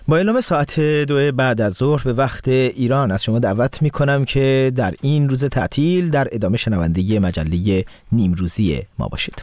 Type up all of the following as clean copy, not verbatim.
با اعلام ساعت 2 بعد از ظهر به وقت ایران از شما دعوت میکنم که در این روز تعطیل در ادامه شنونده مجله نیمروزی ما باشید.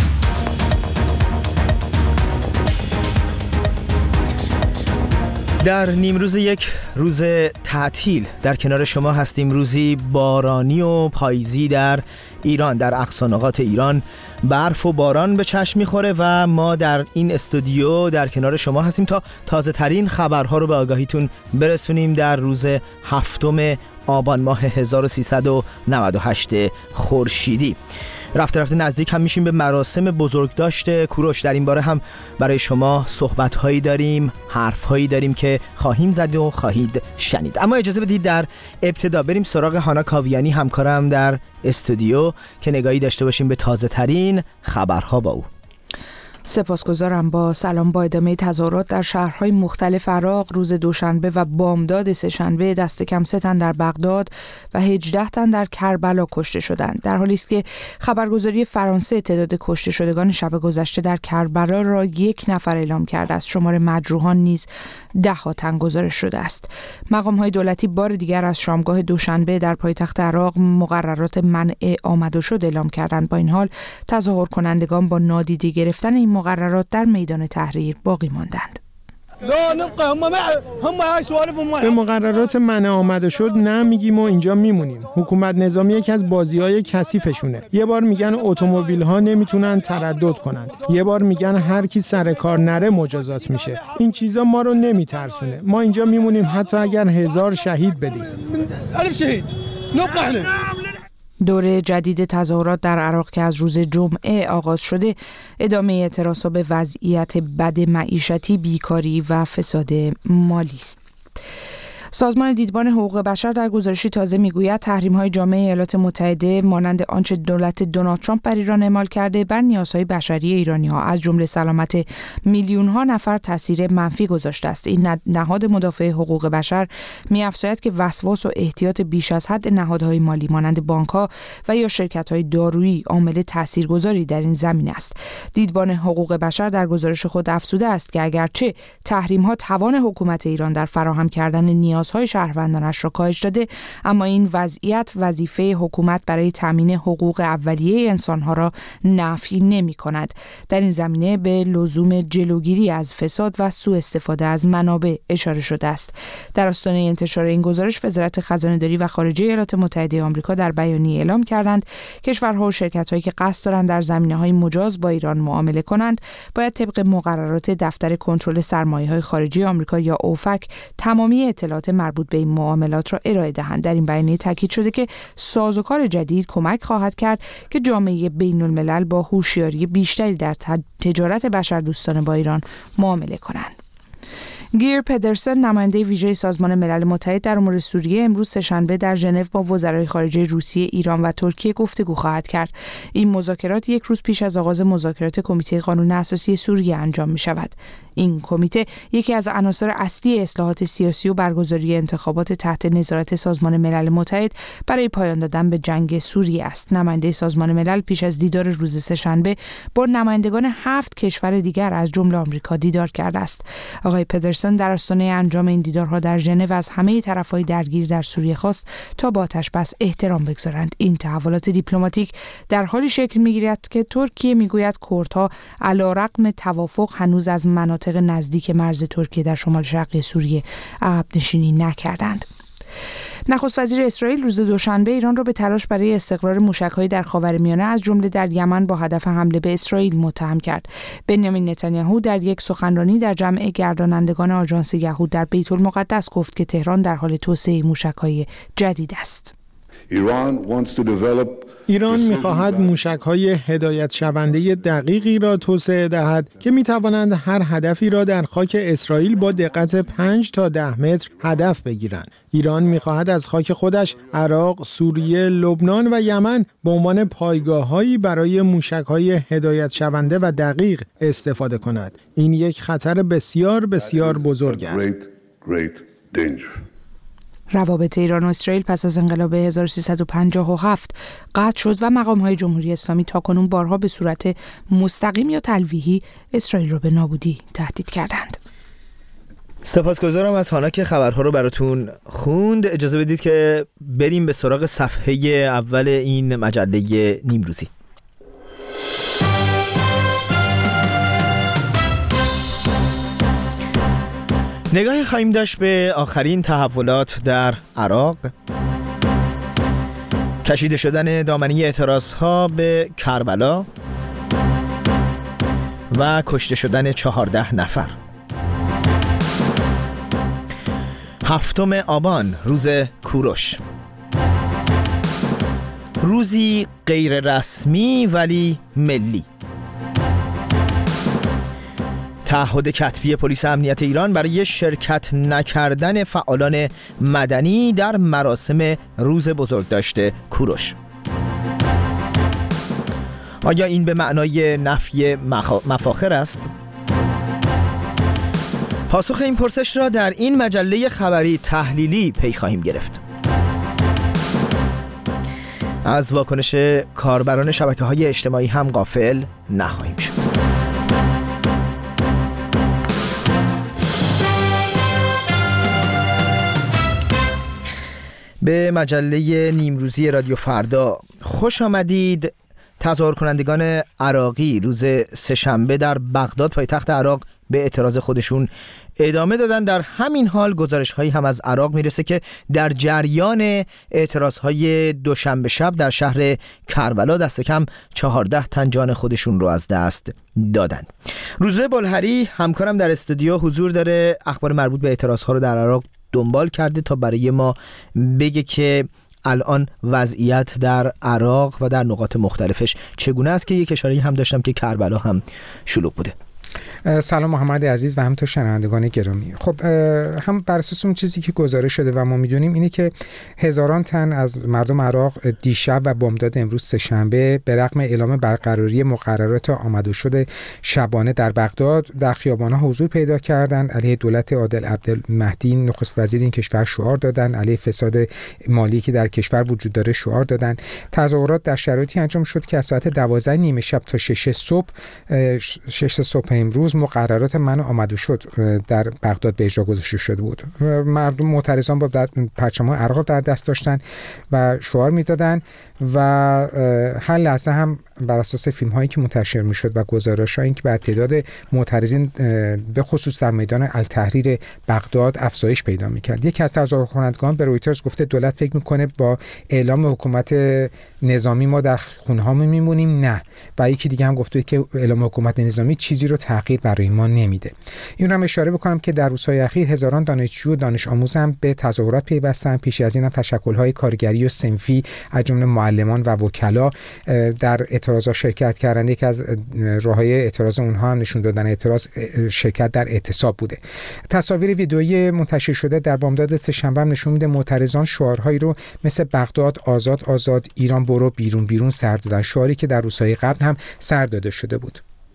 در نیمروز یک روز تعطیل در کنار شما هستیم. روزی بارانی و پاییزی در ایران، در اقصا نقاط ایران برف و باران به چشم میخوره و ما در این استودیو در کنار شما هستیم تا تازه ترین خبرها رو به آگاهیتون برسونیم در روز 7 آبان ماه 1398 خورشیدی. رفته نزدیک هم میشیم به مراسم بزرگداشت کوروش. در این باره هم برای شما صحبت‌هایی داریم، حرف‌هایی داریم که خواهیم زد و خواهید شنید. اما اجازه بدید در ابتدا بریم سراغ هانا کاویانی، همکارم در استودیو، که نگاهی داشته باشیم به تازه ترین خبرها با او. سپاسگزارم. با سلام. با ادامه تظاهرات در شهرهای مختلف عراق روز دوشنبه و بامداد سه‌شنبه دست کم 3 تن در بغداد و 18 تن در کربلا کشته شدند، در حالی است که خبرگزاری فرانسه تعداد کشته شدگان شب گذشته در کربلا را 1 نفر اعلام کرده است. شمار مجروحان نیز 10 تن گزارش شده است. مقام‌های دولتی بار دیگر از شامگاه دوشنبه در پایتخت عراق مقررات منع آمد و شد اعلام کردند. با این حال تظاهر کنندگان با نادیده گرفتن این مقررات در میدان تحریر باقی ماندند. به مقررات منع آمد و شد نمیگیم و اینجا میمونیم. حکومت نظامی یکی از بازی‌های کثیفشونه. یه بار میگن اتومبیل‌ها نمیتونن تردد کنن، یه بار میگن هر کی سر کار نره مجازات میشه. این چیزا ما رو نمیترسونه. ما اینجا میمونیم حتی اگر 1000 شهید بدیم. 1000 شهید نبقى. دوره جدید تظاهرات در عراق که از روز جمعه آغاز شده ادامه اعتراضات به وضعیت بد معیشتی، بیکاری و فساد مالی است. سازمان دیدبان حقوق بشر در گزارشی تازه میگوید تحریم‌های جامعه ایالات متحده مانند آنچه دولت دونالد ترامپ بر ایران اعمال کرده بر نیازهای بشری ایرانی‌ها از جمله سلامت میلیون‌ها نفر تاثیر منفی گذاشته است. این نهاد مدافع حقوق بشر می‌افزاید که وسواس و احتیاط بیش از حد نهادهای مالی مانند بانک‌ها و یا شرکت‌های دارویی عامل تاثیرگذاری در این زمینه است. دیدبان حقوق بشر در گزارش خود افزوده است که اگرچه تحریم‌ها توان حکومت ایران در فراهم کردن نیازهای شهروندانش را کاهش داده، اما این وضعیت وظیفه حکومت برای تامین حقوق اولیه انسانها را نفی نمی‌کند. در این زمینه به لزوم جلوگیری از فساد و سوء استفاده از منابع اشاره شده است. در آستانه انتشار این گزارش وزارت خزانه‌داری و خارجه ایالات متحده آمریکا در بیانیه اعلام کردند کشورها و شرکت‌هایی که قصد دارند در زمینه‌های مجاز با ایران معامله کنند باید طبق مقررات دفتر کنترل سرمایه‌های خارجی آمریکا یا اوفک تمامی اطلاعات مربوط به این معاملات را ارائه دهند. در این بیانیه تاکید شده که سازوکار جدید کمک خواهد کرد که جامعه بین‌الملل با هوشیاری بیشتری در تجارت بشردوستانه با ایران معامله کنند. گیر پدرسن نماینده ویژه سازمان ملل متحد در امور سوریه امروز سه‌شنبه در ژنو با وزرای خارجه روسیه، ایران و ترکیه گفتگو خواهد کرد. این مذاکرات 1 روز پیش از آغاز مذاکرات کمیته قانون اساسی سوریه انجام می شود. این کمیته یکی از عناصر اصلی اصلاحات سیاسی و برگزاری انتخابات تحت نظارت سازمان ملل متحد برای پایان دادن به جنگ سوریه است. نماینده سازمان ملل پیش از دیدار روز سه‌شنبه با نمایندگان 7 کشور دیگر از جمله آمریکا دیدار کرده است. آقای پدرسن در آستانه انجام این دیدارها در ژنو از همه طرف‌های درگیر در سوریه خواست تا با آتش‌بس احترام بگذارند. این تحولات دیپلماتیک در حالی شکل می‌گیرد که ترکیه میگوید کردها علی‌رغم توافق هنوز از مناطق نزدیک مرز ترکیه در شمال شرقی سوریه عقب نشینی نکردند. نخست وزیر اسرائیل روز دوشنبه ایران را به تلاش برای استقرار موشک‌هایی در خاورمیانه از جمله در یمن با هدف حمله به اسرائیل متهم کرد. بنیامین نتانیاهو در یک سخنرانی در جمع گردانندگان آژانس یهود در بیت المقدس گفت که تهران در حال توسعه موشک‌های جدید است. ایران می‌خواهد موشک‌های هدایت شونده دقیقی را توسعه دهد که می‌توانند هر هدفی را در خاک اسرائیل با دقت 5 تا 10 متر هدف بگیرند. ایران می‌خواهد از خاک خودش عراق، سوریه، لبنان و یمن به عنوان پایگاه‌هایی برای موشک‌های هدایت شونده و دقیق استفاده کند. این یک خطر بسیار بسیار بزرگ است. روابط ایران و اسرائیل پس از انقلاب 1357 قطع شد و مقام‌های جمهوری اسلامی تاکنون بارها به صورت مستقیم یا تلویحی اسرائیل را به نابودی تهدید کردند. سپاسگزارم از هانا که خبرها رو براتون خوند. اجازه بدید که بریم به سراغ صفحه اول این مجله نیمروزی. نگاهی خواهیم داشت به آخرین تحولات در عراق، کشیده شدن دامنه اعتراضها به کربلا و کشته شدن 14 نفر. 7 آبان روز کوروش، روزی غیر رسمی ولی ملی. تعهد کتبی پلیس امنیت ایران برای شرکت نکردن فعالان مدنی در مراسم روز بزرگداشت کوروش. آیا این به معنای نفی مفاخر است؟ پاسخ این پرسش را در این مجله خبری تحلیلی پی خواهیم گرفت. از واکنش کاربران شبکه‌های اجتماعی هم غافل نخواهیم شد. به مجله نیمروزی رادیو فردا خوش آمدید. تظاهر کنندگان عراقی روز سه‌شنبه در بغداد پایتخت عراق به اعتراض خودشون ادامه دادن. در همین حال گزارش‌هایی هم از عراق میرسه که در جریان اعتراض‌های دوشنبه شب در شهر کربلا دست کم 14 تن جان خودشون رو از دست دادن. روزبه بلهری همکارم در استودیو حضور داره، اخبار مربوط به اعتراض‌ها رو در عراق دنبال کرده تا برای ما بگه که الان وضعیت در عراق و در نقاط مختلفش چگونه است، که یک اشاره هم داشتم که کربلا هم شلوغ بوده. سلام محمد عزیز و همینطور شنوندگان گرامی. خب هم بر اساس اون چیزی که گزارش شده و ما میدونیم اینه که هزاران تن از مردم عراق دیشب و بامداد امروز سه‌شنبه به رغم اعلام برقراری مقررات آمد و شد شبانه در بغداد در خیابان‌ها حضور پیدا کردند. علیه دولت عادل عبدالمهدی نخست وزیر این کشور شعار دادند، علیه فساد مالی که در کشور وجود داره شعار دادند. تظاهرات در شرایطی انجام شد که از ساعت 12 نیمه شب تا 6 صبح امروز مقررات منع آمد و شد در بغداد به اجرا گذاشته شده بود. مردم معترضان با پرچم‌های عراق در دست داشتن و شعار میدادن و هر لحظه هم بر اساس فیلم‌هایی که منتشر میشد و گزارش‌هایی که بر تعداد معترضین به خصوص در میدان التحریر بغداد افزایش پیدا می‌کرد. یکی از تظاهرکنندگان به رویترز گفته دولت فکر می‌کنه با اعلام حکومت نظامی ما در خونه‌هامون میمونیم. نه. و یکی دیگه هم گفته که اعلام حکومت نظامی چیزی رو تغییر برای ما نمیده. این رو هم اشاره بکنم که در روزهای اخیر هزاران دانشجو و دانش آموز هم به تظاهرات پیوستن. پیش از این هم تشکل‌های کارگری و صنفی از جمله معلمان و وکلا در اعتراضات شرکت کردند. یکی از راه‌های اعتراض اونها نشون دادن اعتراض شرکت در اعتصاب بوده. تصاویر ویدئویی منتشر شده در بامداد سه‌شنبه نشون میده معترضان شعارهایی رو مثل بغداد آزاد آزاد، ایران برو بیرون بیرون سر دادن، شعاری که در روزهای قبل هم سر داده شده بود.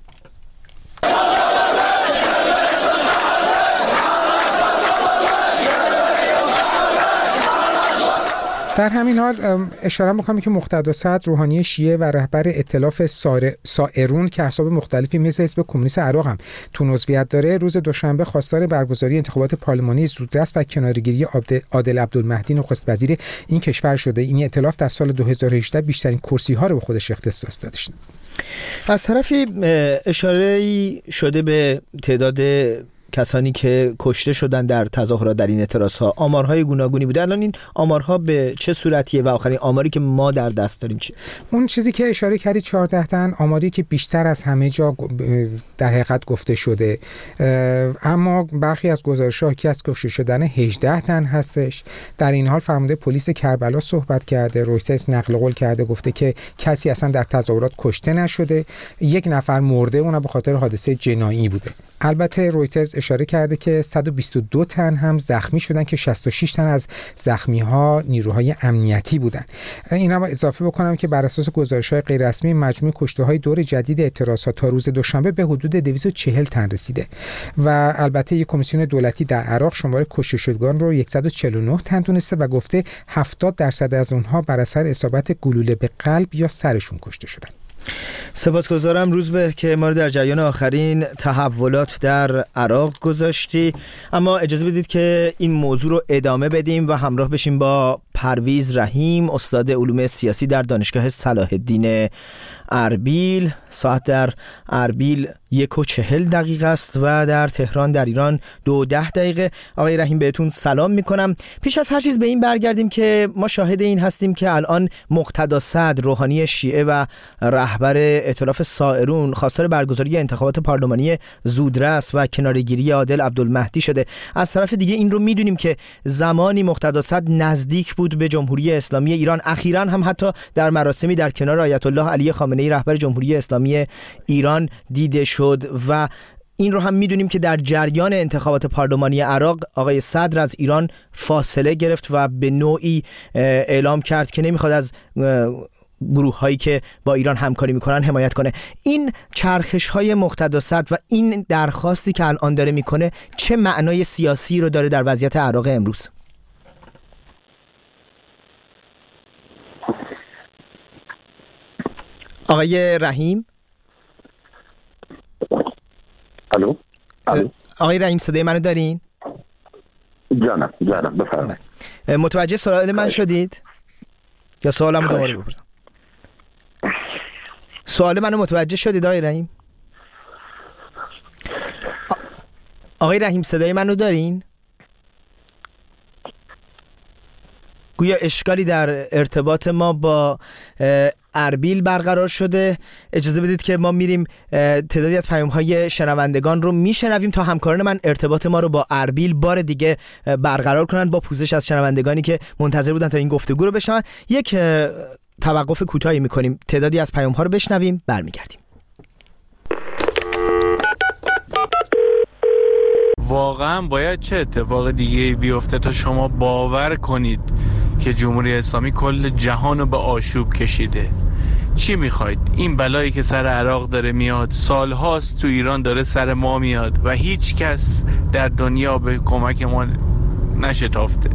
در همین حال اشاره می‌کنم که مقتدا صدر روحانی شیعه و رهبر ائتلاف سائرون که احزاب مختلفی مثل حزب کمونیست عراق هم تو عضویت داره، روز دوشنبه خواستار برگزاری انتخابات پارلمانی زودرس و کناره‌گیری عادل عبدالمهدی نخست وزیر این کشور شده. این ائتلاف در سال 2018 بیشترین کرسی‌ها رو به خودش اختصاص داده. از طرفی اشاره‌ای شده به تعداد کسانی که کشته شدن در تظاهرات در این اعتراض‌ها. آمارهای گوناگونی بوده. الان این آمارها به چه صورتیه و آخرین آماری که ما در دست داریم چیه؟ اون چیزی که اشاره کردی 14 تن، آماری که بیشتر از همه جا در حقیقت گفته شده، اما برخی از گزارش‌ها که از کشته شدن 18 تن هستش. در این حال فرمانده پلیس کربلا صحبت کرده، رویترز نقل قول کرده، گفته که کسی اصلا در تظاهرات کشته نشده، یک نفر مرده، اونم به خاطر حادثه جنایی بوده. البته رویترز اشاره کرده که 122 تن هم زخمی شدن که 66 تن از زخمی‌ها نیروهای امنیتی بودن. اینا رو اضافه بکنم که بر اساس گزارش‌های غیر رسمی مجموع کشته‌های دور جدید اعتراضات تا روز دوشنبه به حدود 240 تن رسیده و البته یک کمیسیون دولتی در عراق شمار کشته شدگان رو 149 تن دونسته و گفته 70% از اونها بر اثر اصابت گلوله به قلب یا سرشون کشته شدن. سپاسگزارم روزبه که ما رو در جریان آخرین تحولات در عراق گذاشتی. اما اجازه بدید که این موضوع رو ادامه بدیم و همراه بشیم با پرویز رحیم، استاد علوم سیاسی در دانشگاه صلاح الدین اربیل. ساعت در اربیل 1:40 است و در تهران در ایران 2:10. آقای رحیم بهتون سلام میکنم. پیش از هر چیز به این برگردیم که ما شاهد این هستیم که الان مقتدا صدر روحانی شیعه و رهبر ائتلاف سائرون خواستار برگزاری انتخابات پارلمانی زودرس و کناره‌گیری عادل عبدالمهدی شده. از طرف دیگه این رو میدونیم که زمانی مقتدا صدر نزدیک بود به جمهوری اسلامی ایران، اخیراً هم حتی در مراسمی در کنار آیت الله علی خامنه‌ای رهبر جمهوری اسلامی ایران دیده شد و این رو هم میدونیم که در جریان انتخابات پارلمانی عراق آقای صدر از ایران فاصله گرفت و به نوعی اعلام کرد که نمیخواد از گروه هایی که با ایران همکاری میکنن حمایت کنه. این چرخش های مقتدا صدر و این درخواستی که الان داره میکنه چه معنای سیاسی رو داره در وضعیت عراق امروز؟ آقای رحیم؟ الو. آقای رحیم صدای منو دارین؟ جانم بفرمایید. متوجه سوال من شدید؟ یا سوالمو دوباره بپرسم؟ سوال منو متوجه شدید آقای رحیم؟ آقای رحیم صدای منو دارین؟ گویا اشکالی در ارتباط ما با اربیل برقرار شده. اجازه بدید که ما میریم تعدادی از پیام‌های شنوندگان رو میشنویم تا همکاران من ارتباط ما رو با اربیل بار دیگه برقرار کنن، با پوزش از شنوندگانی که منتظر بودن تا این گفتگو رو بشنون. یک توقف کوتاهی میکنیم، تعدادی از پیام‌ها رو بشنویم، برمیگردیم. واقعا باید چه اتفاق دیگه بیفته تا شما باور کنید که جمهوری اسلامی کل جهان رو به آشوب کشیده؟ چی میخواید؟ این بلایی که سر عراق داره میاد سالهاست تو ایران داره سر ما میاد و هیچ کس در دنیا به کمک ما نشتافته.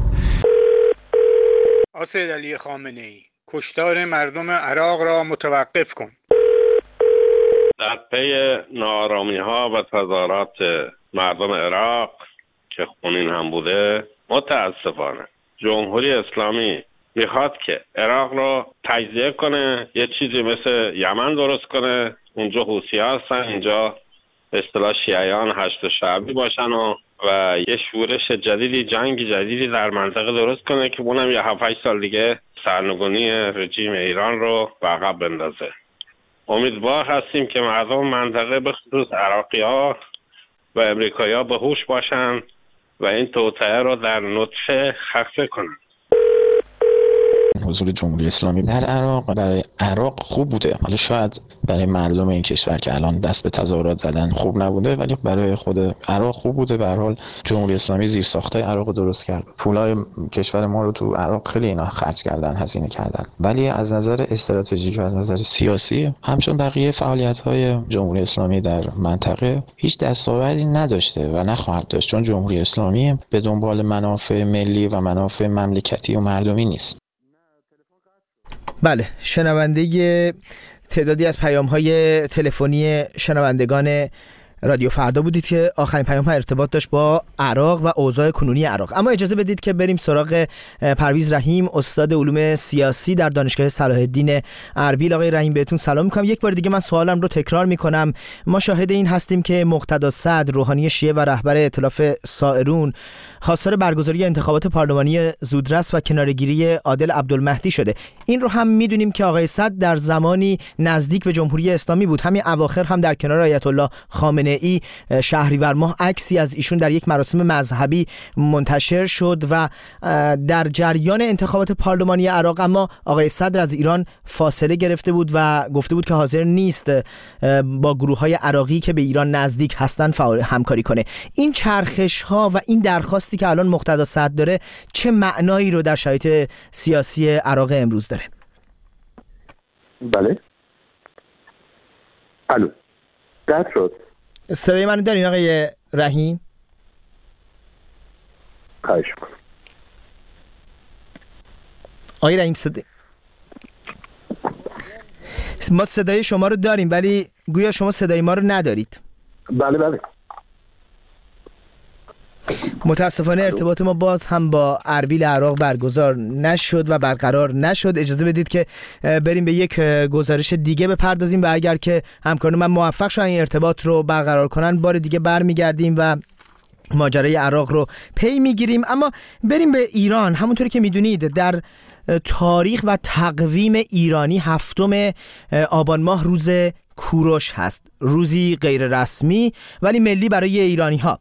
سید علی خامنه‌ای، کشتار مردم عراق را متوقف کن. در پی ناآرامی‌ها و تظاهرات مردم عراق که خونین هم بوده، متاسفانه جمهوری اسلامی میخواد که عراق رو تجزیه کنه، یه چیزی مثل یمن درست کنه. اونجا حوثی هستن، اینجا اصطلاح شیعیان هشت شعبی باشن و یه شورش جدیدی، جنگ جدیدی در منطقه درست کنه که اونم یه 7-8 سال دیگه سرنگونی رژیم ایران رو به عقب بندازه. امیدوار هستیم که مردم منطقه به خصوص عراقی‌ها و امریکایی‌ها به هوش باشن و این توطئه رو در نطفه خفه کنن. حضور جمهوری اسلامی در عراق برای عراق خوب بوده. حالا شاید برای مردم این کشور که الان دست به تظاهرات زدن خوب نبوده، ولی برای خود عراق خوب بوده. به هر حال جمهوری اسلامی زیرساختای عراق رو درست کرد. پولای کشور ما رو تو عراق خیلی اینا خرج کردن، هزینه کردن. ولی از نظر استراتژیک و از نظر سیاسی همچون بقیه فعالیت‌های جمهوری اسلامی در منطقه هیچ دستاوردی نداشته و نخواهد داشت، چون جمهوری اسلامی به دنبال منافع ملی و منافع مملکتی و مردمی نیست. بله، شنونده تعدادی از پیام‌های تلفنی شنوندگان رادیو فردا بودید که آخرین پیام ها ارتباط داشت با عراق و اوضاع کنونی عراق. اما اجازه بدید که بریم سراغ پرویز رحیم، استاد علوم سیاسی در دانشگاه صلاح الدین اربیل. آقای رحیم بهتون سلام میکنم. یک بار دیگه من سوالم رو تکرار میکنم. ما شاهد این هستیم که مقتدا صدر روحانی شیعه و رهبر ائتلاف سائرون خواستار برگزاری انتخابات پارلمانی زودرس و کناره‌گیری عادل عبدالمهدی شده. این رو هم میدونیم که آقای صدر در زمانی نزدیک به جمهوری اسلامی بود. همین اواخر هم در کنار آیت الله خامنه‌ای شهریور ماه عکسی از ایشون در یک مراسم مذهبی منتشر شد و در جریان انتخابات پارلمانی عراق اما آقای صدر از ایران فاصله گرفته بود و گفته بود که حاضر نیست با گروه‌های عراقی که به ایران نزدیک هستن همکاری کنه. این چرخش ها و این درخواستی که الان مقتدا صدر داره چه معنایی رو در شرایط سیاسی عراق امروز داره؟ بله. الو. قطع شد. صدای منو دارین آقای رحیم؟ خواهش می‌کنم. آقای رحیم ما صدای شما رو داریم ولی گویا شما صدای ما رو ندارید. بله. متاسفانه ارتباط ما باز هم با اربیل عراق برگزار نشد و برقرار نشد. اجازه بدید که بریم به یک گزارش دیگه بپردازیم و اگر که همکاران من موفق شدن این ارتباط رو برقرار کنن بار دیگه برمیگردیم و ماجرای عراق رو پی میگیریم. اما بریم به ایران. همونطوری که میدونید در تاریخ و تقویم ایرانی 7 آبان ماه روز کوروش هست، روزی غیر رسمی ولی ملی برای ایرانی ها.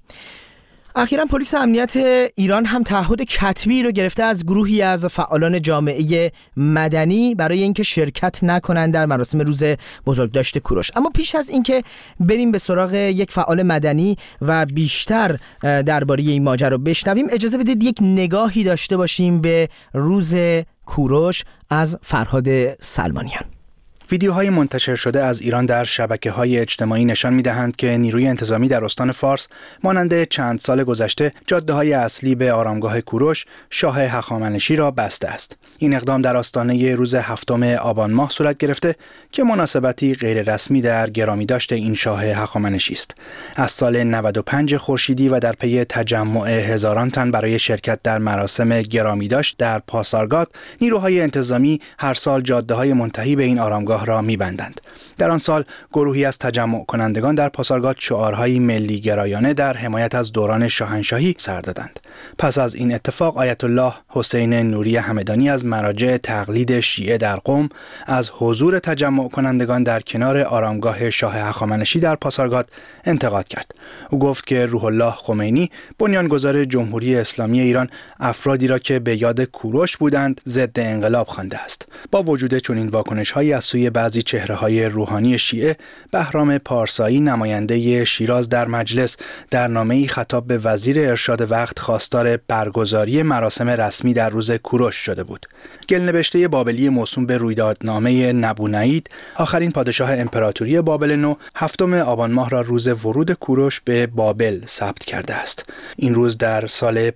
اخیراً پلیس امنیت ایران هم تعهد کتبی رو گرفته از گروهی از فعالان جامعه مدنی برای اینکه شرکت نکنند در مراسم روز بزرگداشت کوروش. اما پیش از اینکه بریم به سراغ یک فعال مدنی و بیشتر درباره این ماجرا بشنویم، اجازه بدید یک نگاهی داشته باشیم به روز کوروش از فرهاد سلمانیان. ویدیوهای منتشر شده از ایران در شبکه‌های اجتماعی نشان می‌دهند که نیروی انتظامی در استان فارس مانند چند سال گذشته جاده‌های اصلی به آرامگاه کوروش شاه هخامنشی را بسته است. این اقدام در آستانه روز 7 آبان ماه صورت گرفته که مناسبتی غیر رسمی در گرامیداشت این شاه هخامنشی است. از سال 95 خورشیدی و در پی تجمع هزاران تن برای شرکت در مراسم گرامیداشت در پاسارگاد، نیروهای انتظامی هر سال جاده‌های منتهی به این آرامگاه را می‌بندند. در آن سال گروهی از تجمع کنندگان در پاسارگاد شعارهای ملی گرایانه در حمایت از دوران شاهنشاهی سر دادند. پس از این اتفاق آیت الله حسین نوری همدانی از مراجع تقلید شیعه در قم از حضور تجمع کنندگان در کنار آرامگاه شاه هخامنشی در پاسارگاد انتقاد کرد. او گفت که روح الله خمینی بنیانگذار جمهوری اسلامی ایران افرادی را که به یاد کوروش بودند ضد انقلاب خوانده است. با وجود چنین واکنش‌هایی از سوی بعضی چهره‌های روحانی شیعه، بهرام پارسایی نماینده شیراز در مجلس در نامه‌ای خطاب به وزیر ارشاد وقت خواستار برگزاری مراسم رسمی در روز کوروش شده بود. گلنوشته بابلی موسوم به رویدادنامه نبونید، آخرین پادشاه امپراتوری بابل نو، 7 آبان ماه را روز ورود کوروش به بابل ثبت کرده است. این روز در سال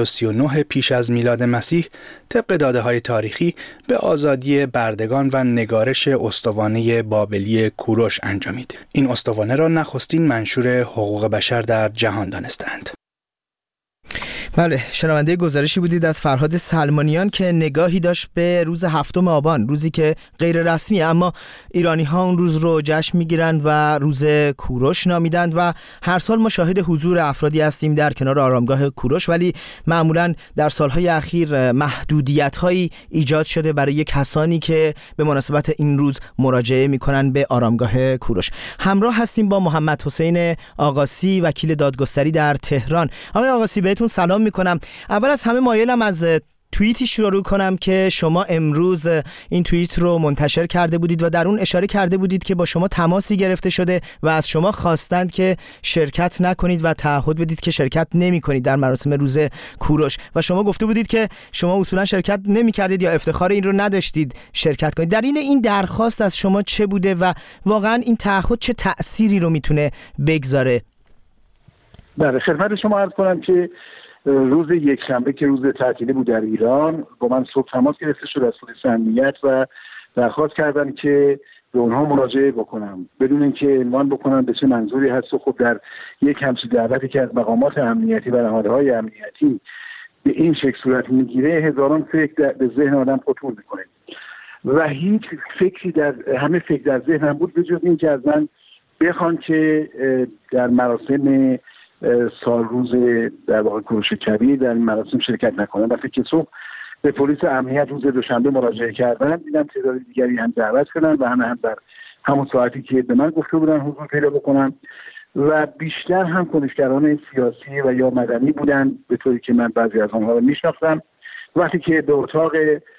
539 پیش از میلاد مسیح طبق داده‌های تاریخی به آزادی بردگان و نگارش استوانه بابلی کوروش انجامید. این استوانه را نخستین منشور حقوق بشر در جهان دانستند. بله، شنونده گزارشی بودید از فرهاد سلمانیان که نگاهی داشت به روز 7 آبان، روزی که غیر رسمی اما ایرانی ها اون روز رو جشن میگیرند و روز کوروش نامیدند و هر سال ما شاهد حضور افرادی هستیم در کنار آرامگاه کوروش، ولی معمولا در سالهای اخیر محدودیت هایی ایجاد شده برای کسانی که به مناسبت این روز مراجعه میکنن به آرامگاه کوروش. همراه هستیم با محمد حسین آقاسی، وکیل دادگستری در تهران. آقای آقاسی بهتون سلام میکنم. اول از همه مایلم از توییتی شروع کنم که شما امروز این توییت رو منتشر کرده بودید و در اون اشاره کرده بودید که با شما تماسی گرفته شده و از شما خواستند که شرکت نکنید و تعهد بدید که شرکت نمی کنید در مراسم روز کوروش و شما گفته بودید که شما اصولا شرکت نمی کردید یا افتخار این رو نداشتید شرکت کنید. در این درخواست از شما چه بوده و واقعا این تعهد چه تأثیری رو میتونه بگذاره؟ بله، خدمت شما عرض کنم که روز یکشنبه که روز تعطیلی بود در ایران، با من صبح تماس گرفته شد از پلیس امنیت و درخواست کردن که به اونها مراجعه بکنم بدون اینکه عنوان بکنم به چه منظوری هست. و خب در یک همچین دعوتی که از مقامات امنیتی و نهادهای امنیتی به این شکل صورت میگیره، هزاران فکر به ذهن آدم خطور میکنه و هیچ فکری همه فکر در ذهنم بود به جز این که از من بخوان که در مراسم سال روز در واقع کوروش کبیر در این مراسم شرکت نکنم. وقتی که صبح به پلیس امنیت روز دوشنبه مراجعه کردم، دیدم تعداد دیگری هم دعوت کردن و هم در همون ساعتی که به من گفته بودن حضور پیدا بکنم و بیشتر هم کنشگران سیاسی و یا مدنی بودن به طوری که من بعضی از آنها رو میشناختم. وقتی که به اتاق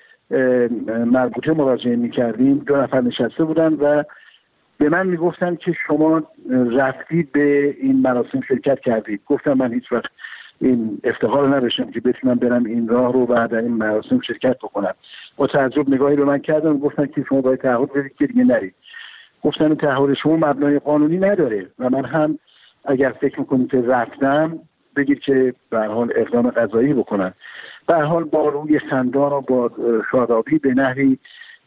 مربوطه مراجعه میکردیم، 2 نفر نشسته بودن و به من میگفتن که شما رفتید به این مراسم شرکت کردید. گفتم من هیچ وقت این افتخار رو نداشتم که بتونم برم این راه رو و در این مراسم شرکت بکنم. با تعجب نگاهی به من کردن و گفتن که شما باید تعهد بدید که دیگه نرید. گفتم این تعهد شما مبنای قانونی نداره و من هم اگر فکر میکنید که رفتم بگید که به هر حال اقدام قضایی بکنن. به هر حال با روی خندان و با شادابی به نحوی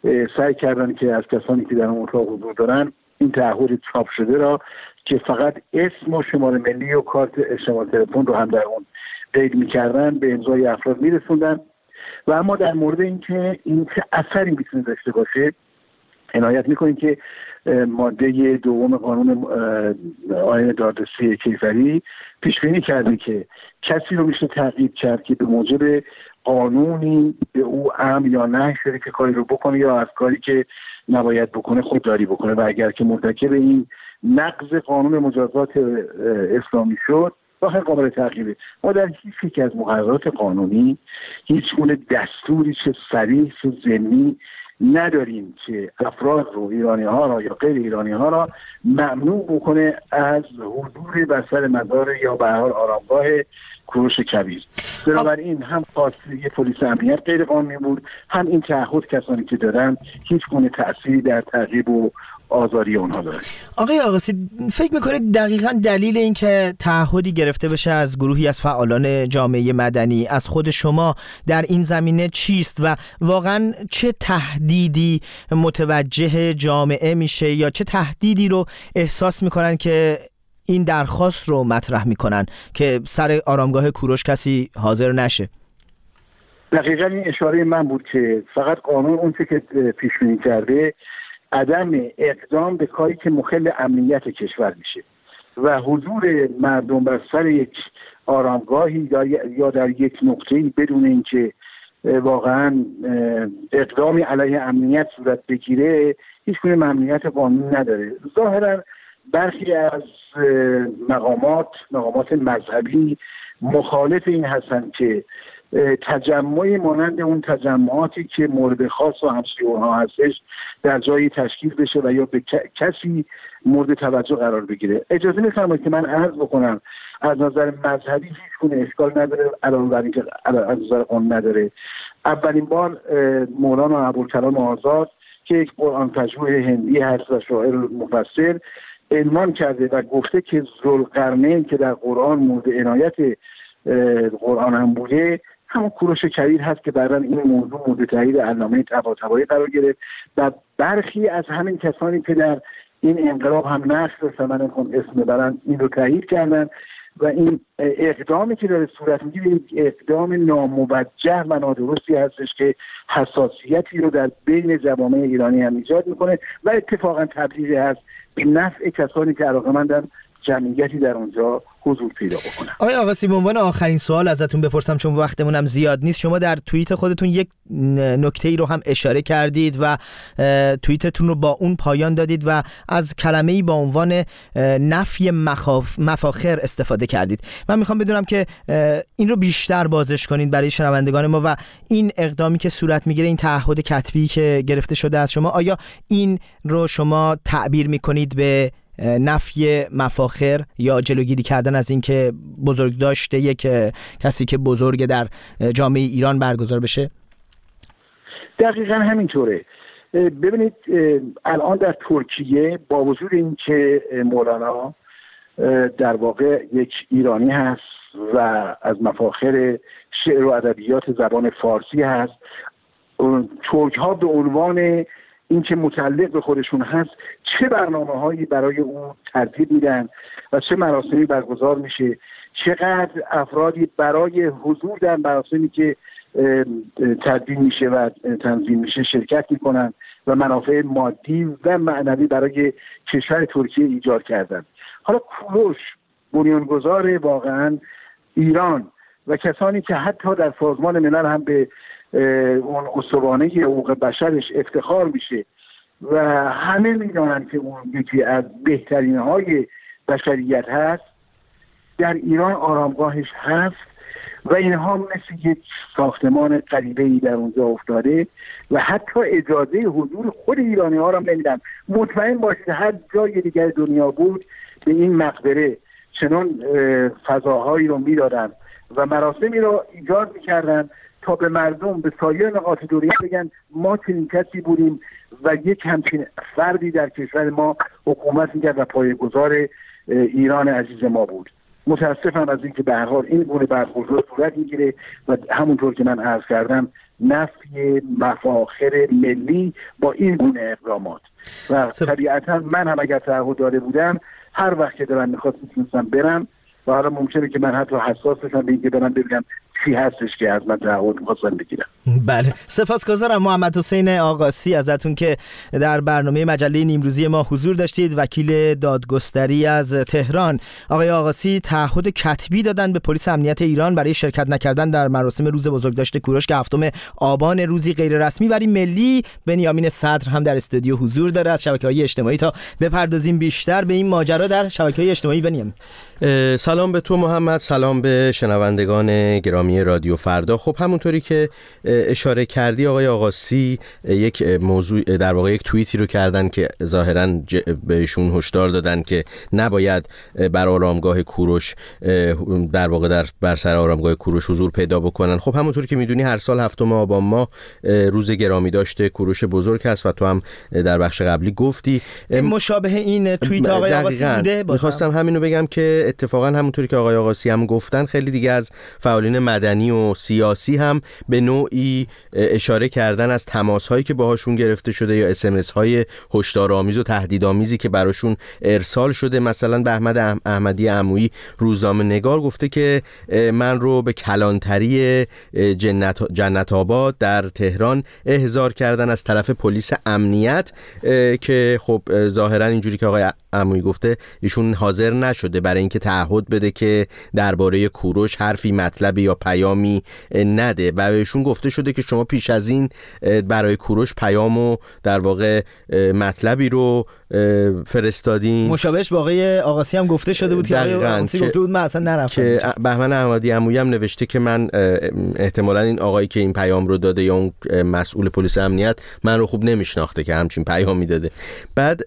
سعی کردن که از کسانی که در اون اتاق حضور دارن این تعهد چاپ شده را که فقط اسم و شماره ملی و کارت شماره تلفن رو هم در اون قید می‌کردن به امضای افراد می‌رسوندن. و اما در مورد اینکه این چه اثری میتونه داشته باشه عنایت میکنیم که ماده دوم قانون آیین دادرسی کیفری پیش بینی کرده که کسی رو میشه تعقیب کرد که به موجب قانونی به او امر یا نهی شده که کاری رو بکنه یا از کاری که نباید بکنه خودداری بکنه و اگر که مرتکب این نقض قانون مجازات اسلامی شد واقعا قابل تعقیبه. ما در هیچ یک از مقررات قانونی هیچ گونه دستوری چه صریح چه ضمنی نداریم که افراد رو، ایرانی ها را یا غیر ایرانی ها را ممنوع بکنه از حضور بسر مزار یا به هر حال آرامگاه کوروش کبیر. بنابراین هم خاصی پلیس امنیت غیر قانونی بود، هم این تعهد کسانی که دارن هیچ گونه تأثیری در تعقیب و آزاری اونها داره. آقای آقاسی، فکر میکنید دقیقاً دلیل این که تعهدی گرفته بشه از گروهی از فعالان جامعه مدنی از خود شما در این زمینه چیست و واقعاً چه تهدیدی متوجه جامعه میشه یا چه تهدیدی رو احساس میکنن که این درخواست رو مطرح میکنن که سر آرامگاه کوروش کسی حاضر نشه؟ دقیقاً این اشاره من بود که فقط قانون اون چه که پیش بینی کرده عدم اقدام به کاری که مخل امنیت کشور میشه و حضور مردم بر سر یک آرامگاهی یا در یک نقطه‌ای بدون اینکه واقعا اقدامی علیه امنیت صورت بگیره هیچ گونه ممنوعیت قانونی نداره. ظاهرا برخی از مقامات مذهبی مخالف این هستند که تجمعی مانند اون تجمعاتی که مورد خاص و همسایه اونها هستش در جایی تشکیل بشه و یا به کسی مورد توجه قرار بگیره. اجازه می‌فرمایید که من عرض بکنم از نظر مذهبی هیچ گونه اشکال نداره، علاوه بر اینکه از نظر قانون نداره. اولین بار مولانا ابوالکلام آزاد که یک قرآن پژوه هندی هست و شاعر مفسر عنوان کرده و گفته که ذوالقرنین که در قرآن مورد عنایت قرآن هم بوده همون کوروش کبیر هست که بعداً این موضوع مورد تایید علامه طباطبایی قرار گرفت و برخی از همین کسانی که در این انقلاب هم نقش داشتن من اسم ببرن این رو تایید کردن و این اقدامی که داره صورت میگیره یک اقدام ناموجه و نادرستی هستش که حساسیتی رو در بین جوامع ایرانی هم ایجاد میکنه و اتفاقا تبلیغی هست به نفع کسانی که علاقه‌مندن جمعیتی در اونجا حضور پیدا بکنن. آقای آقاسی، به عنوان آخرین سوال ازتون بپرسم چون وقتمون هم زیاد نیست، شما در توییت خودتون یک نکته‌ای رو هم اشاره کردید و توییتتون رو با اون پایان دادید و از کلمه‌ای با عنوان نفی مفاخر استفاده کردید. من میخوام بدونم که این رو بیشتر بازش کنید برای شنوندگان ما و این اقدامی که صورت میگیره، این تعهد کتبی که گرفته شده از شما، آیا این رو شما تعبیر میکنید به نفی مفاخر یا جلوگیری کردن از اینکه بزرگداشت یک کسی که بزرگ در جامعه ایران برگزار بشه؟ دقیقاً همینطوره. ببینید الان در ترکیه با وجود اینکه مولانا در واقع یک ایرانی هست و از مفاخر شعر و ادبیات زبان فارسی هست، ترک ها به عنوان این که متعلق به خودشون هست چه برنامه‌هایی برای اون ترتیب میدن و چه مراسمی برگزار میشه، چقدر افرادی برای حضور در مراسمی که تدوین میشه و تنظیم میشه شرکت میکنن و منافع مادی و معنوی برای کشور ترکیه ایجاد کردن. حالا کوروش بنیانگذار واقعا ایران و کسانی که حتی در سازمان ملل هم به اون استوانه حقوق بشرش افتخار میشه و همه میدونن که اون یکی از بهترین های بشریت هست، در ایران آرامگاهش هست و اینها مثل یک ساختمان غریبه‌ای در اونجا افتاده و حتی اجازه حضور خود ایرانی ها را نمیدن. مطمئن باشید هر جای دیگر دنیا بود به این مقبره چنان فضاهایی رو میدادن و مراسمی رو ایجاد میکردن تا به مردم به سایر نقاط دنیا بگن ما چنین کسی بودیم و یک همچین فردی در کشور ما حکومت میکرد و پایه‌گذار ایران عزیز ما بود. متاسفم از اینکه به هر حال این گونه برخوردها صورت میگیره و همونطور که من عرض کردم نفی مفاخر ملی با این گونه اقدامات و طبیعتا من هم اگر تعهد داده بودم هر وقت که دلم میخواست میتونستم برم و حالا ممکنه که من حتی حساس بشم به اینکه برم ببینم چی هستش که از من تعهد میخواستم بگیرم. بله، سپاسگزارم محمد حسین آقاسی ازتون که در برنامه مجله نیمروزی ما حضور داشتید. وکیل دادگستری از تهران آقای آقاسی تعهد کتبی دادن به پلیس امنیت ایران برای شرکت نکردن در مراسم روز بزرگداشت کوروش که 7 آبان روزی غیر رسمی ولی ملی. بنیامین صدر هم در استودیو حضور داره از شبکه‌های اجتماعی تا بپردازیم بیشتر به این ماجرا در شبکه‌های اجتماعی. بنیامین سلام به تو محمد، سلام به شنوندگان گرامی رادیو فردا. خب همونطوری که اشاره کردی آقای آقاسی یک موضوع در واقع یک توییتی رو کردن که ظاهراً بهشون هشدار دادن که نباید بر آرامگاه کوروش در واقع بر سر آرامگاه کوروش حضور پیدا بکنن. خب همونطوری که میدونی هر سال 7 آبان ماه روز گرامی داشته کوروش بزرگ هست و تو هم در بخش قبلی گفتی مشابه این توییت آقای آقاسی بوده. می‌خواستم همینو بگم که اتفاقا همونطوری که آقای آقاسی هم گفتن خیلی دیگه از فعالین مدنی و سیاسی هم به نوعی اشاره کردن از تماس‌هایی که باهاشون گرفته شده یا اس‌ام‌اس‌های هشدارآمیز و تهدیدآمیزی که براشون ارسال شده. مثلا بهمن احمدی عمویی روزنامه‌نگار گفته که من رو به کلانتری جنت آباد در تهران احضار کردن از طرف پلیس امنیت که خب ظاهرا اینجوری که آقای عمویی گفته ایشون حاضر نشده برای اینکه تعهد بده که درباره کوروش حرفی مطلبی یا پیامی نده و بهشون گفته شده که شما پیش از این برای کوروش پیامو در واقع مطلبی رو فرستادین. مشابهش با آقای آقاسی هم گفته شده بود که آقای آقاسی گفته بود من اصلا نرفتم. که بهمن احمدی عمویی هم نوشته که من احتمالاً این آقایی که این پیام رو داده یا اون مسئول پلیس امنیت من رو خوب نمیشناخته که همچین پیامی داده. بعد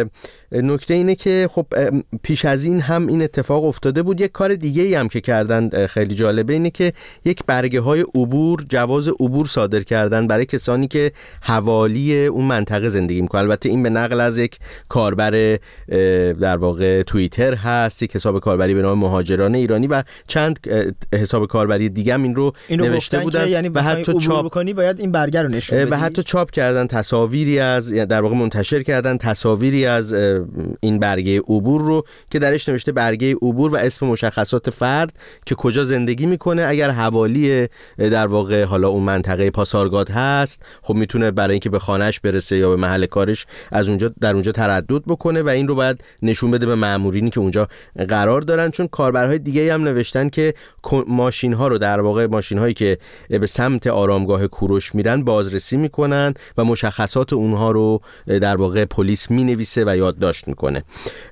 نکته اینه که خب پیش از این هم این اتفاق افتاده بود. یک کار دیگه ای هم که کردن خیلی جالبه اینه که یک برگه های عبور، جواز عبور صادر کردن برای کسانی که حوالی اون منطقه زندگی میکنن. البته این به نقل از یک کاربر در واقع توییتر هست، یک حساب کاربری به نام مهاجران ایرانی و چند حساب کاربری دیگه هم این رو نوشته بودن یعنی و حتی چاپ بکنی باید این برگه رو نشون بدی. و حتی چاپ کردن تصاویری از در واقع منتشر کردن تصاویری از این برگه عبور رو که درش نوشته برگه عبور و اسم مشخصات فرد که کجا زندگی میکنه. اگر حوالی در واقع حالا اون منطقه پاسارگاد هست خب میتونه برای اینکه به خانهش برسه یا به محل کارش از اونجا در اونجا تردد بکنه و این رو باید نشون بده به مامورینی که اونجا قرار دارن. چون کاربرهای دیگه هم نوشتن که ماشین ها رو در واقع ماشین هایی که به سمت آرامگاه کوروش میرن بازرسی میکنن و مشخصات اونها رو در واقع پلیس مینویسه و یادداشت میکنه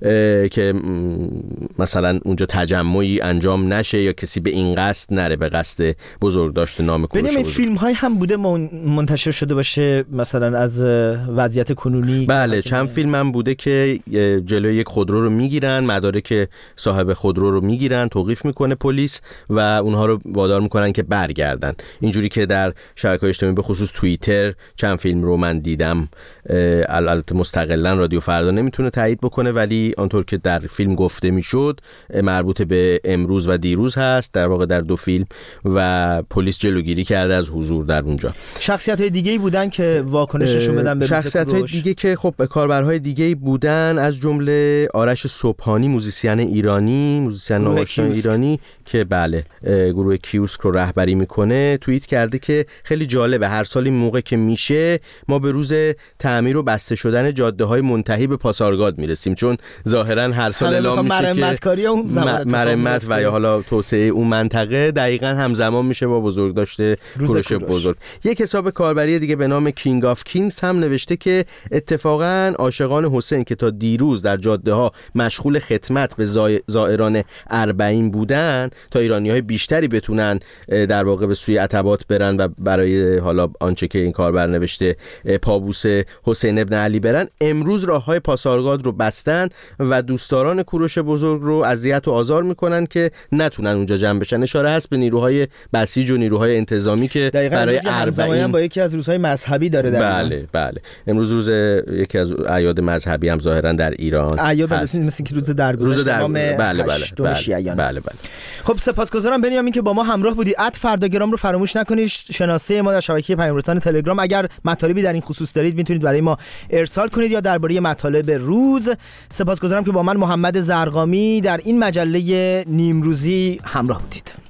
که مثلا اونجا تجمعی انجام نشه یا کسی به این قصد نره، به قصد بزرگداشت نام کوروش. ببینیم فیلم های هم بوده منتشر شده باشه مثلا از وضعیت کنونی. بله چند فیلم هم بوده که جلوی یک خودرو رو میگیرن، مدارک صاحب خودرو رو میگیرن، توقیف میکنه پلیس و اونها رو وادار میکنن که برگردن. اینجوری که در شبکه‌های اجتماعی به خصوص توییتر چند فیلم رو من دیدم. البته مستقلا رادیو فردا نمیتونه تایید بکنه ولی آنطور که در فیلم گفته میشد مربوط به امروز و دیروز هست در واقع در 2 فیلم و پلیس جلوگیری کرده از حضور در اونجا. شخصیت‌های دیگه‌ای بودن که واکنششون بدن به شخصیت‌های دیگه که خب کاربرهای دیگه‌ای بودن از جمله آرش صبحانی موزیسین ایرانی، موزیسین نوآشنا ایرانی که بله گروه کیوسک رو رهبری میکنه، توییت کرده که خیلی جالبه هر سال این موقع که میشه ما به روز تعمیر و بسته شدن جاده‌های منتهی به پاسارگاد میرسیم، چون ظاهرا هر سال اعلام میشه که مرمت و یا حالا توسعه اون منطقه دقیقاً همزمان میشه با بزرگداشت کوروش بزرگ. یک حساب کاربری دیگه به نام کینگ آف کینگز هم نوشته که اتفاقاً عاشقان حسین که تا دیروز در جاده‌ها مشغول خدمت به زائران اربعین بودن تا ایرانی‌های بیشتری بتونن در واقع به سوی عتبات برن و برای حالا آنچه که این کاربر نوشته پابوس حسین ابن علی برن، امروز راه‌های بارگاد رو بستن و دوستداران کوروش بزرگ رو اذیت و آزار میکنن که نتونن اونجا جمع بشن. اشاره هست به نیروهای بسیج و نیروهای انتظامی که برای اربعین با یکی از روزهای مذهبی داره در بله بله امروز روز یکی از اعیاد مذهبی هم ظاهرا در ایران اعیاد مثل که روز درگذشت بله. خب سپاسگزارم بنیامین که با ما همراه بودی. فرداگرام رو فراموش نکنید، شناسه ما در شبکه پیام رسان تلگرام. اگر مطالبی در این خصوص دارید میتونید برای ما ارسال کنید یا درباره مطالب روز. سپاسگزارم که با من محمد زرقامی در این مجله نیمروزی همراه بودید.